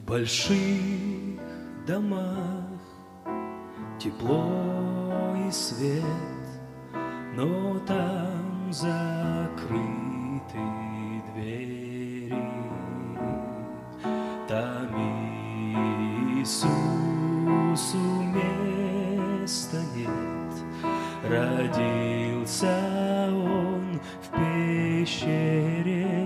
больших домах тепло и свет, но там закрыты двери. Там Иисусу места нет, родился Он в пещере.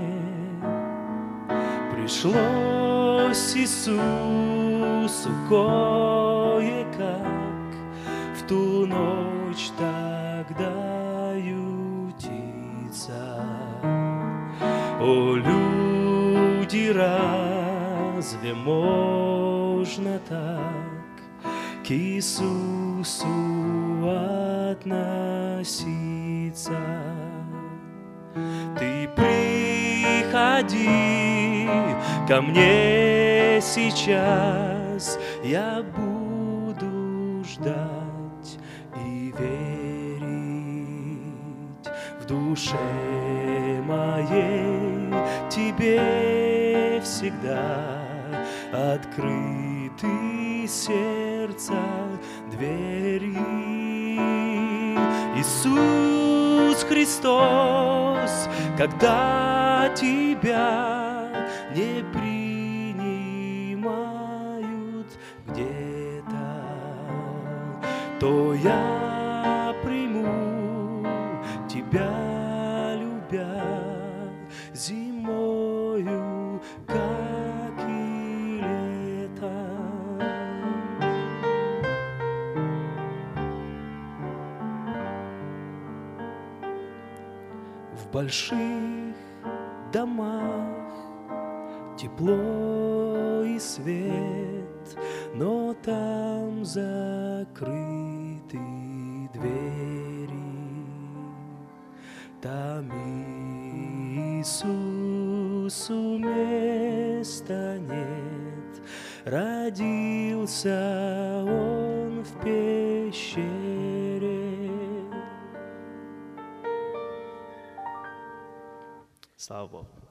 Пришлось Иисусу кое-как в ту ночь тогда ютиться. О, люди, разве можно так к Иисусу относиться? Ты приходи ко мне сейчас, я буду ждать и верить в душе моей тебе всегда открыты сердца двери. Иисус Христос, когда тебя не принимают где-то, то я приму тебя, любя, зимою, как и летом. В больших домах тепло и свет, но там закрыты двери. Там Иисусу места нет, родился Он в пещере. Слава Богу.